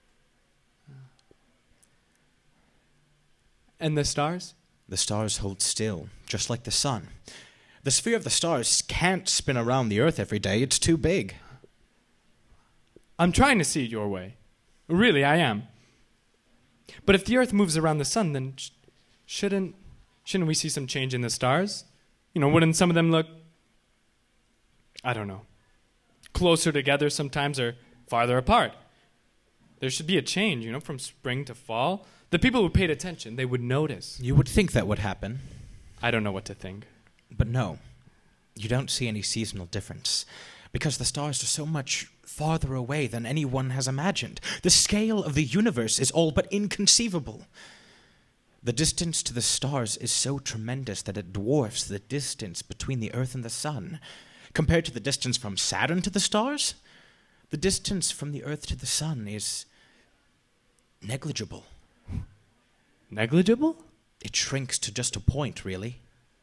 And the stars? The stars hold still, just like the sun. The sphere of the stars can't spin around the Earth every day. It's too big. I'm trying to see it your way. Really, I am. But if the Earth moves around the sun, then shouldn't we see some change in the stars? Wouldn't some of them look, I don't know, closer together sometimes or farther apart? There should be a change, from spring to fall. The people who paid attention, they would notice. You would think that would happen. I don't know what to think. But no, you don't see any seasonal difference, because the stars are so much farther away than anyone has imagined. The scale of the universe is all but inconceivable. The distance to the stars is so tremendous that it dwarfs the distance between the Earth and the sun. Compared to the distance from Saturn to the stars, the distance from the Earth to the sun is negligible. Negligible? It shrinks to just a point, really.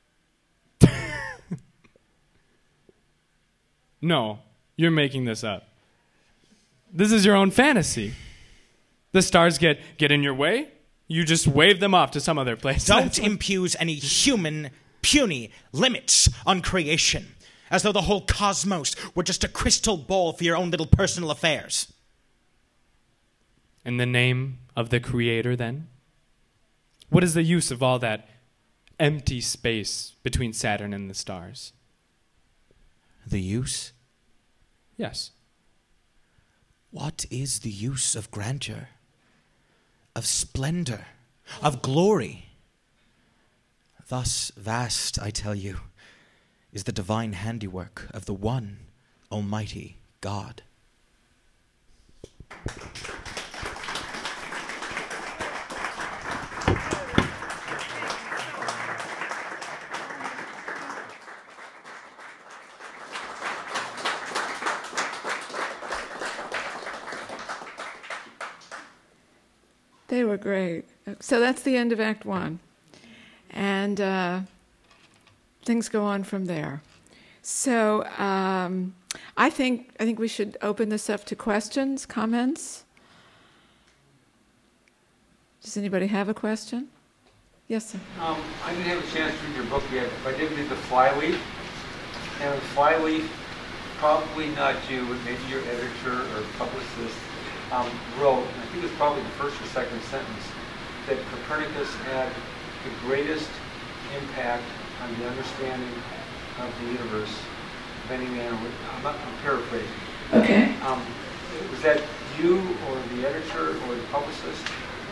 No, you're making this up. This is your own fantasy. The stars get in your way, you just wave them off to some other place. Don't impose any human, puny limits on creation, as though the whole cosmos were just a crystal ball for your own little personal affairs. In the name of the Creator, then? What is the use of all that empty space between Saturn and the stars? The use? Yes. What is the use of grandeur, of splendor, of glory? Thus vast, I tell you, is the divine handiwork of the one Almighty God. They were great. So that's the end of Act 1. And things go on from there. So I think we should open this up to questions, comments. Does anybody have a question? Yes, sir. I didn't have a chance to read your book yet, but I did read The Flyleaf. And The Flyleaf, probably not you, but maybe your editor or publicist, wrote, and I think it was probably the first or second sentence, that Copernicus had the greatest impact on the understanding of the universe of any man. I'm paraphrasing. Okay. Was that you or the editor or the publicist?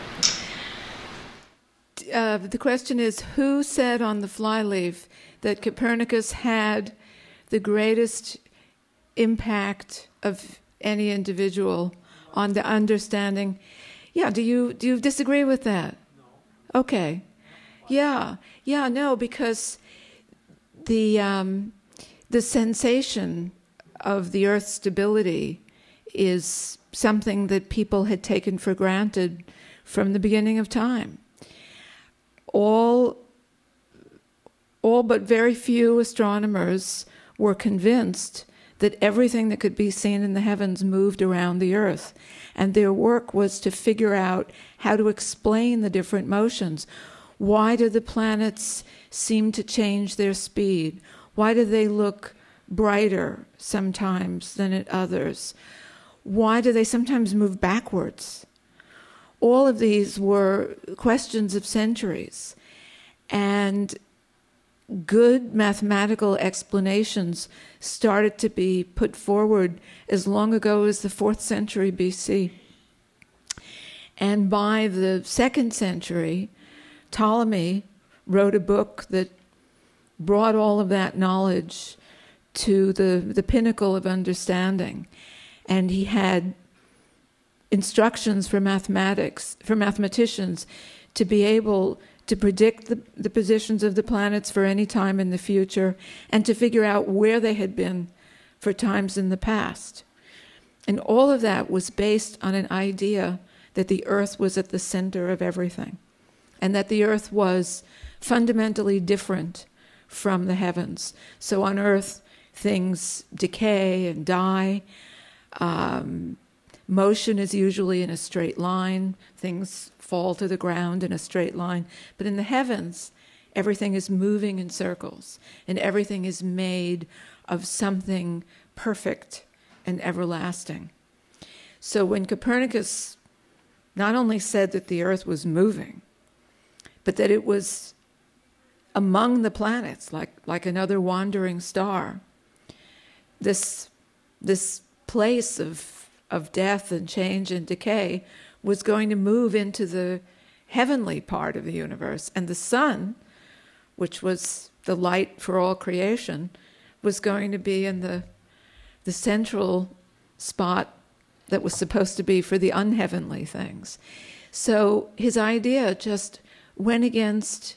The question is, who said on The Flyleaf that Copernicus had the greatest impact of any individual on the understanding? Yeah, do you disagree with that? No. Okay. Yeah, no, because the sensation of the Earth's stability is something that people had taken for granted from the beginning of time. All but very few astronomers were convinced that everything that could be seen in the heavens moved around the Earth. And their work was to figure out how to explain the different motions. Why do the planets seem to change their speed? Why do they look brighter sometimes than at others? Why do they sometimes move backwards? All of these were questions of centuries. And good mathematical explanations started to be put forward as long ago as the 4th century BC. And by the 2nd century, Ptolemy wrote a book that brought all of that knowledge to the pinnacle of understanding. And he had instructions for mathematicians to be able to predict the positions of the planets for any time in the future and to figure out where they had been for times in the past. And all of that was based on an idea that the earth was at the center of everything and that the earth was fundamentally different from the heavens. So on earth, things decay and die. Motion is usually in a straight line. Things fall to the ground in a straight line. But in the heavens, everything is moving in circles, and everything is made of something perfect and everlasting. So when Copernicus not only said that the earth was moving, but that it was among the planets, like another wandering star, this place of death and change and decay was going to move into the heavenly part of the universe. And the sun, which was the light for all creation, was going to be in the central spot that was supposed to be for the unheavenly things. So his idea just went against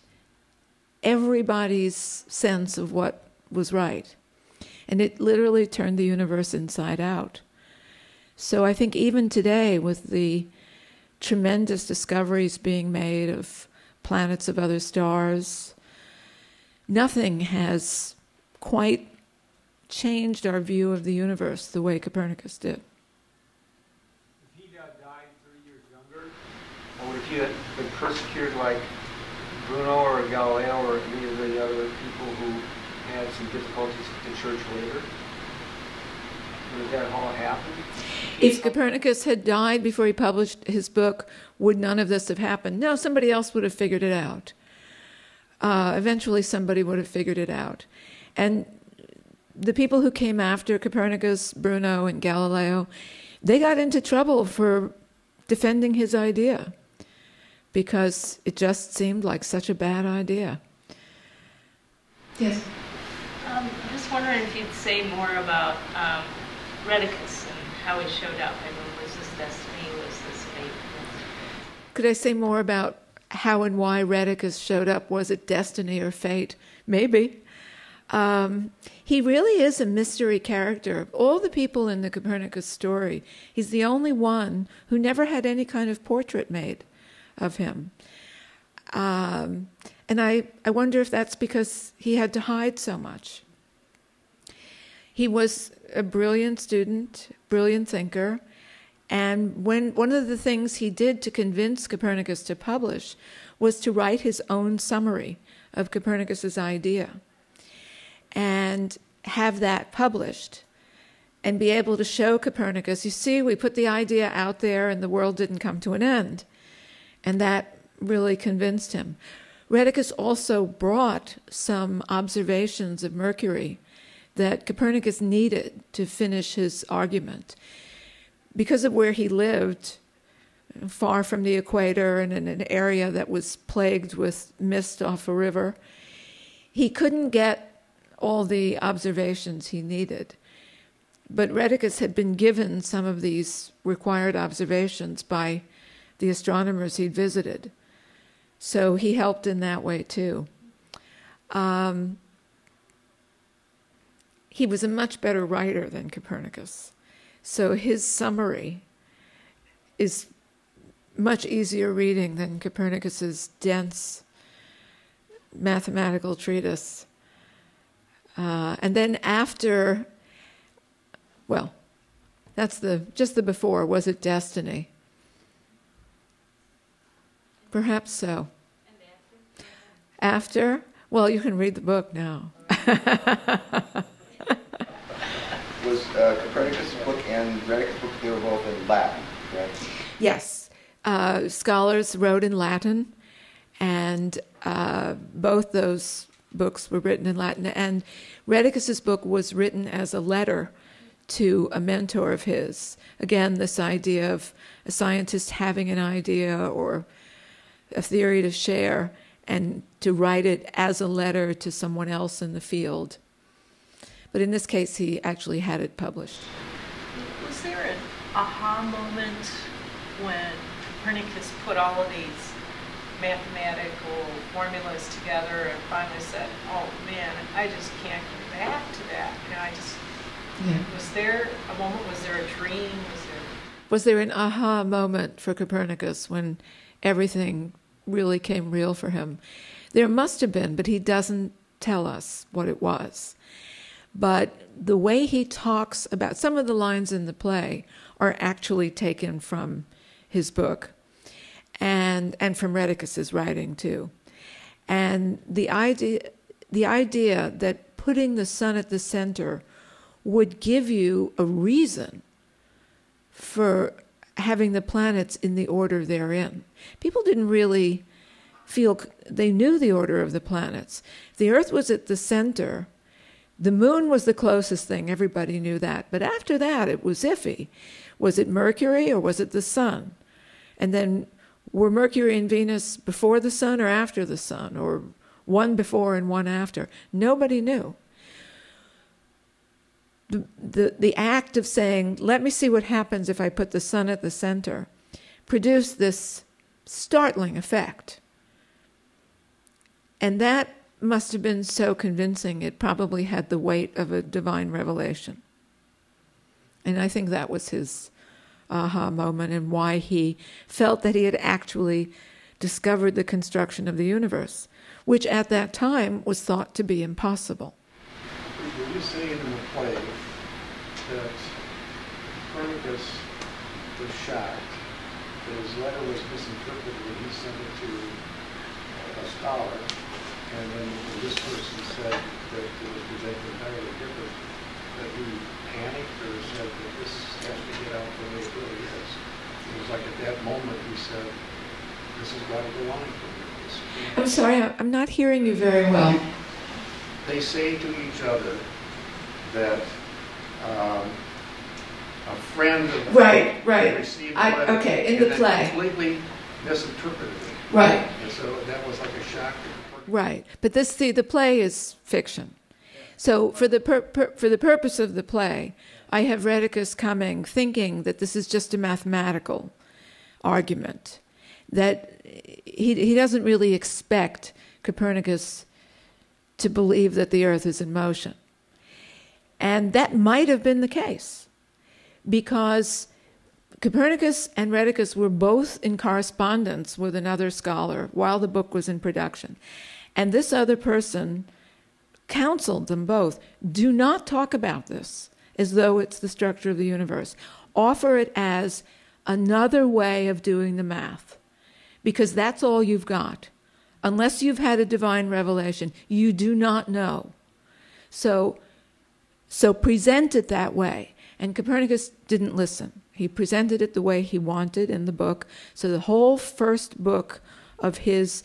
everybody's sense of what was right. And it literally turned the universe inside out. So I think even today, with the tremendous discoveries being made of planets of other stars, nothing has quite changed our view of the universe the way Copernicus did. If he died 30 years younger, or if he had been persecuted like Bruno or Galileo or any of the other people who had some difficulties with the church later, would that all happen? If Copernicus had died before he published his book, would none of this have happened? No, somebody else would have figured it out. Eventually somebody would have figured it out. And the people who came after Copernicus, Bruno, and Galileo, they got into trouble for defending his idea because it just seemed like such a bad idea. Yes? I'm just wondering if you'd say more about Rheticus and how he showed up. I mean, was this destiny? Was this fate? Could I say more about how and why Rheticus showed up? Was it destiny or fate? Maybe. He really is a mystery character. Of all the people in the Copernicus story, he's the only one who never had any kind of portrait made of him. And I wonder if that's because he had to hide so much. He was a brilliant student, brilliant thinker, and one of the things he did to convince Copernicus to publish was to write his own summary of Copernicus's idea and have that published and be able to show Copernicus, you see, we put the idea out there and the world didn't come to an end. And that really convinced him. Rheticus also brought some observations of Mercury that Copernicus needed to finish his argument. Because of where he lived, far from the equator and in an area that was plagued with mist off a river, he couldn't get all the observations he needed. But Rheticus had been given some of these required observations by the astronomers he'd visited. So he helped in that way too. He was a much better writer than Copernicus. So his summary is much easier reading than Copernicus's dense mathematical treatise. And then after, well, that's just the before. Was it destiny? Perhaps so. After, well, you can read the book now. Was Copernicus' book and Rheticus' book, they were both in Latin, right? Yes. Scholars wrote in Latin, and both those books were written in Latin. And Rheticus's book was written as a letter to a mentor of his. Again, this idea of a scientist having an idea or a theory to share and to write it as a letter to someone else in the field. But in this case, he actually had it published. Was there an aha moment when Copernicus put all of these mathematical formulas together and finally said, oh man, I just can't get back to that? Was there a moment, was there a dream? Was there an aha moment for Copernicus when everything really came real for him? There must have been, but he doesn't tell us what it was. But the way he talks about some of the lines in the play are actually taken from his book and from Rheticus's writing too. And the idea that putting the sun at the center would give you a reason for having the planets in the order they're in. People didn't really feel they knew the order of the planets. The Earth was at the center. The moon was the closest thing. Everybody knew that. But after that, it was iffy. Was it Mercury or was it the sun? And then were Mercury and Venus before the sun or after the sun, or one before and one after? Nobody knew. The act of saying, let me see what happens if I put the sun at the center, produced this startling effect. And that must have been so convincing, it probably had the weight of a divine revelation. And I think that was his aha moment and why he felt that he had actually discovered the construction of the universe, which at that time was thought to be impossible. Were you saying in the play that Copernicus was shocked that his letter was misinterpreted when he sent it to a scholar, and then when this person said that it was presented entirely different, that he panicked or said that this has to get out the way it really is? It was like at that moment he said, this has got to go on for me. I'm sorry, I'm not hearing you very well. They say to each other that a friend of the received a letter in the play. Completely misinterpreted it. Right. And so that was like a shock. Right. But the play is fiction. So for the purpose of the play, I have Rheticus coming thinking that this is just a mathematical argument, that he doesn't really expect Copernicus to believe that the Earth is in motion. And that might have been the case, because Copernicus and Rheticus were both in correspondence with another scholar while the book was in production. And this other person counseled them both, do not talk about this as though it's the structure of the universe. Offer it as another way of doing the math, because that's all you've got. Unless you've had a divine revelation, you do not know. So present it that way. And Copernicus didn't listen. He presented it the way he wanted in the book. So the whole first book of his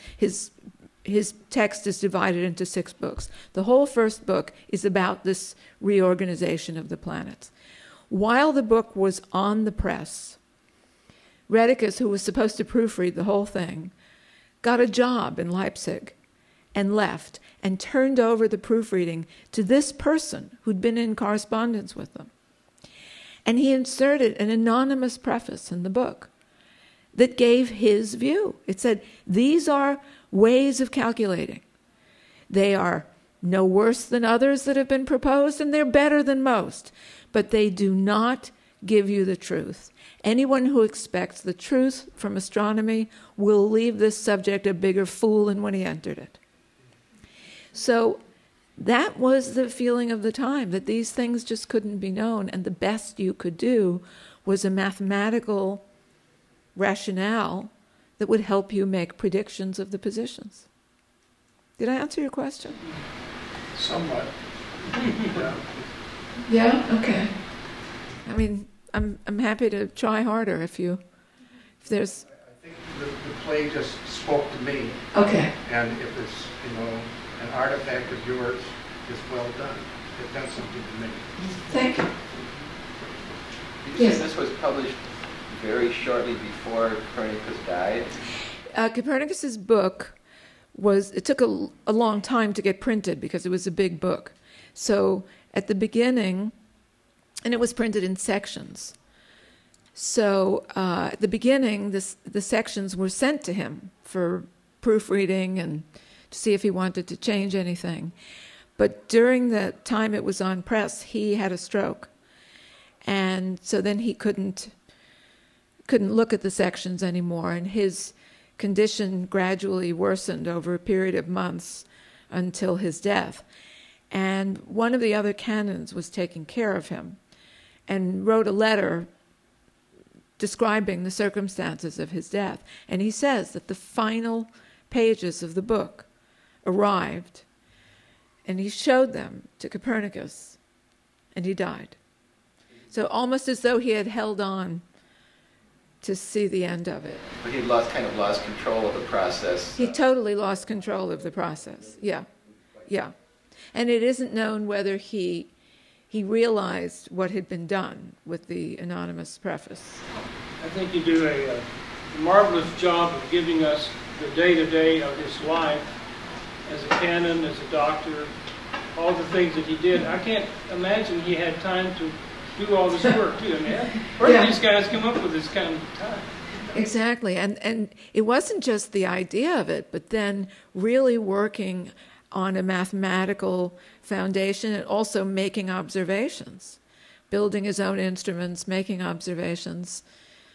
text is divided into 6 books. The whole first book is about this reorganization of the planets. While the book was on the press, Rheticus, who was supposed to proofread the whole thing, got a job in Leipzig and left and turned over the proofreading to this person who'd been in correspondence with them. And he inserted an anonymous preface in the book that gave his view. It said, these are ways of calculating. They are no worse than others that have been proposed, and they're better than most, but they do not give you the truth. Anyone who expects the truth from astronomy will leave this subject a bigger fool than when he entered it. So that was the feeling of the time, that these things just couldn't be known, and the best you could do was a mathematical rationale that would help you make predictions of the positions. Did I answer your question? Somewhat. Yeah. Yeah. Okay. I mean, I'm happy to try harder if there's. I think the play just spoke to me, Okay. and if it's, an artifact of yours, it's well done. It done something to me. Thank you. You said this was published very shortly before Copernicus died. Copernicus's book it took a long time to get printed because it was a big book. So at the beginning, and it was printed in sections. So at the beginning, the sections were sent to him for proofreading and to see if he wanted to change anything. But during the time it was on press, he had a stroke. And so then he couldn't look at the sections anymore, and his condition gradually worsened over a period of months until his death. And one of the other canons was taking care of him and wrote a letter describing the circumstances of his death. And he says that the final pages of the book arrived, and he showed them to Copernicus, and he died. So almost as though he had held on to see the end of it. But he lost control of the process. He totally lost control of the process. Yeah. And it isn't known whether he realized what had been done with the anonymous preface. I think you do a marvelous job of giving us the day-to-day of his life as a canon, as a doctor, all the things that he did. I can't imagine he had time to do all this work, too. I mean, where did these guys come up with this kind of time? Exactly. And it wasn't just the idea of it, but then really working on a mathematical foundation and also making observations, building his own instruments, making observations.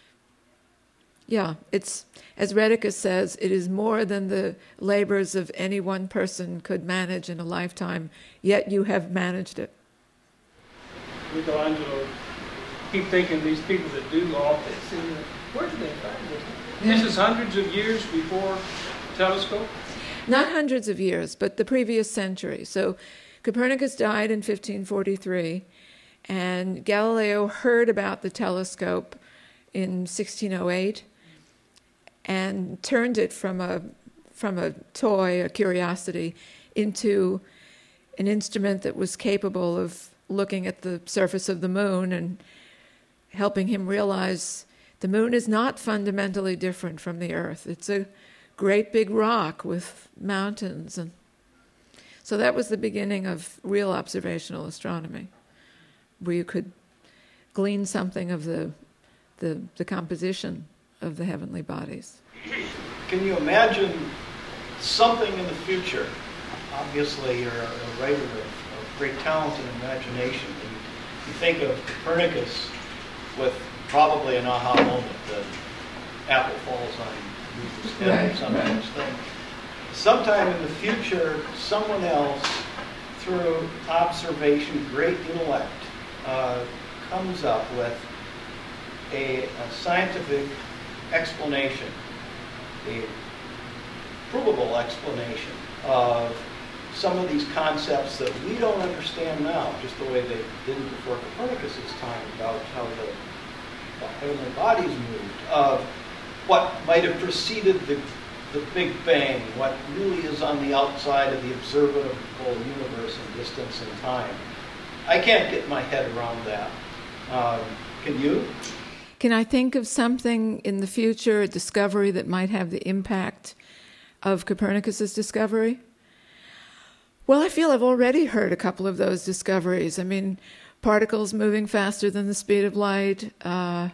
Yeah, it's, as Rheticus says, it is more than the labors of any one person could manage in a lifetime, yet you have managed it. Michelangelo, keep thinking these people that do all this, and where do they find it? Yeah. This is hundreds of years before the telescope? Not hundreds of years, but the previous century. So Copernicus died in 1543, and Galileo heard about the telescope in 1608 and turned it from a toy, a curiosity, into an instrument that was capable of looking at the surface of the moon and helping him realize the moon is not fundamentally different from the Earth. It's a great big rock with mountains. And so that was the beginning of real observational astronomy, where you could glean something of the composition of the heavenly bodies. Can you imagine something in the future? Obviously, you're a writer of great talent and imagination. You think of Copernicus with probably an aha moment, the apple falls on Newton's head or some such thing. Sometime in the future, someone else, through observation, great intellect, comes up with a scientific explanation, a provable explanation of some of these concepts that we don't understand now, just the way they didn't before Copernicus's time, about how the heavenly bodies moved, of what might have preceded the Big Bang, what really is on the outside of the observable universe in distance and time. I can't get my head around that. Can you? Can I think of something in the future, a discovery that might have the impact of Copernicus's discovery? Well, I feel I've already heard a couple of those discoveries. I mean, particles moving faster than the speed of light, the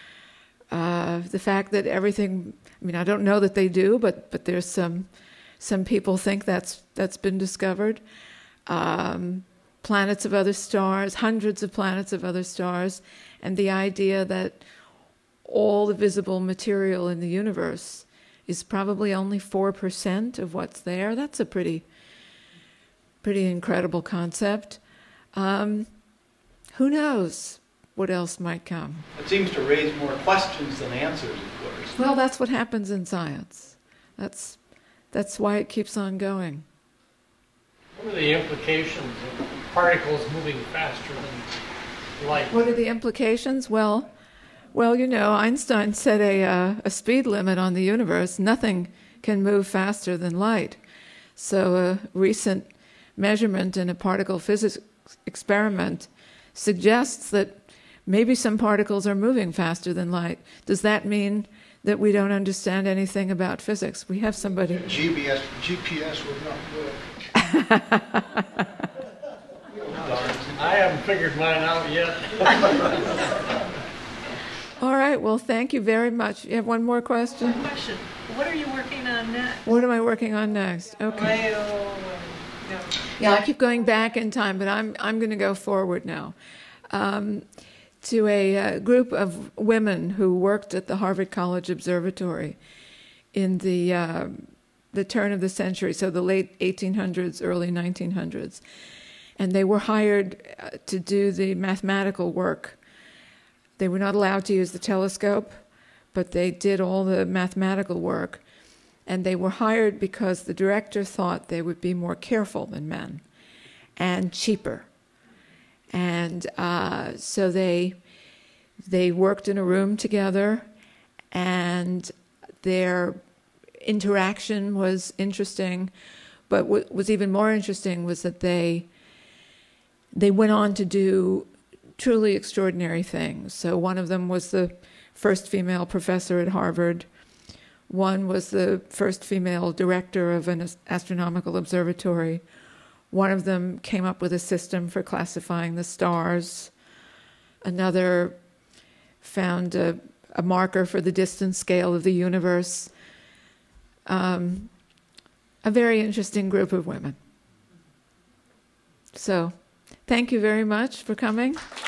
fact that everything, I mean, I don't know that they do, but there's some people think that's been discovered. Planets of other stars, hundreds of planets of other stars, and the idea that all the visible material in the universe is probably only 4% of what's there. That's a pretty incredible concept. Who knows what else might come? It seems to raise more questions than answers, of course. Well, that's what happens in science. That's why it keeps on going. What are the implications of particles moving faster than light? What are the implications? Well, you know, Einstein set a speed limit on the universe. Nothing can move faster than light. So a recent measurement in a particle physics experiment suggests that maybe some particles are moving faster than light. Does that mean that we don't understand anything about physics? We have somebody... GPS would not work. I haven't figured mine out yet. All right, well, thank you very much. You have one more question? One question. What are you working on next? What am I working on next? Okay. Yeah, I keep going back in time, but I'm going to go forward now. To a group of women who worked at the Harvard College Observatory in the turn of the century, so the late 1800s, early 1900s. And they were hired to do the mathematical work. They were not allowed to use the telescope, but they did all the mathematical work. And they were hired because the director thought they would be more careful than men and cheaper. And so they worked in a room together, and their interaction was interesting. But what was even more interesting was that they went on to do truly extraordinary things. So one of them was the first female professor at Harvard. One was the first female director of an astronomical observatory. One of them came up with a system for classifying the stars. Another found a marker for the distance scale of the universe. A very interesting group of women. So, thank you very much for coming.